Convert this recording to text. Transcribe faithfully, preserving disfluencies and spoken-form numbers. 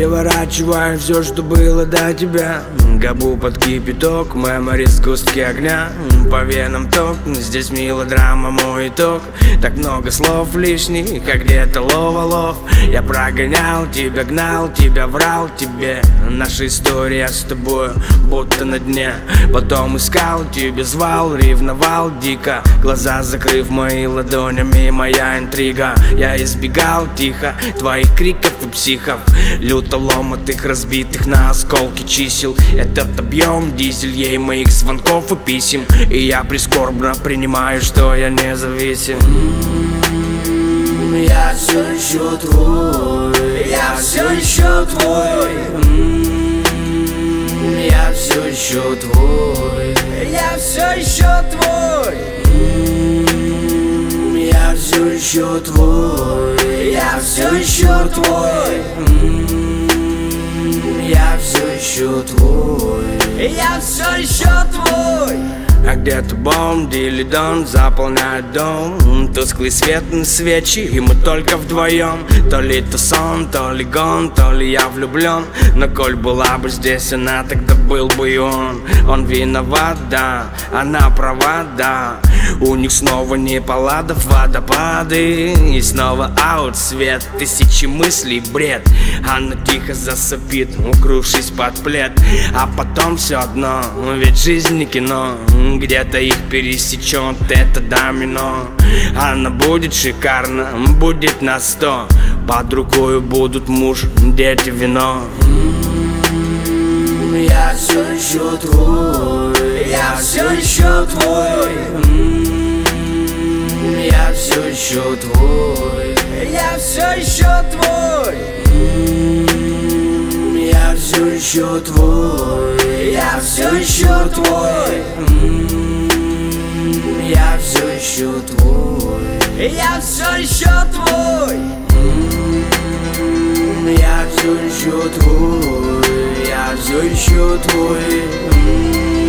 переворачиваю все, что было до тебя. Гобу под кипяток, мемори сгустки огня. По венам ток, здесь мелодрама мой итог. Так много слов лишних, как где-то лов-лов. Я прогонял тебя, гнал тебя, врал тебе. Наша история с тобой будто на дне. Потом искал тебя, звал, ревновал дико. Глаза закрыв мои ладонями, моя интрига. Я избегал тихо твоих криков и психов, люто ломатых, разбитых на осколки чисел. Этот объем дизель ей моих звонков и писем. И я прискорбно принимаю, что я независим. Я все еще твой, я все еще твой. Я все еще твой, я все еще твой. Я все еще твой, я все еще твой. Я все еще твой, я все еще твой. А где-то бомб, дилидон заполняет дом. Тусклый свет на свечи, и мы только вдвоем. То ли это сон, то ли гон, то ли я влюблен. Но коль была бы здесь она, тогда был бы и он. Он виноват, да, она права, да. У них снова неполадов, водопады. И снова аут, свет, тысячи мыслей, бред. Она тихо засопит, укрывшись под плед. А потом все одно, ведь жизнь не кино. Где-то их пересечет это домино. Она будет шикарна, будет на сто. Под рукой будут муж, дети, вино. Я все еще твой, я все еще твой. Я все еще твой, я все еще твой. Я все еще твой, я все еще твой. Я все еще твой, я все еще твой. Я все еще твой, я все еще твой.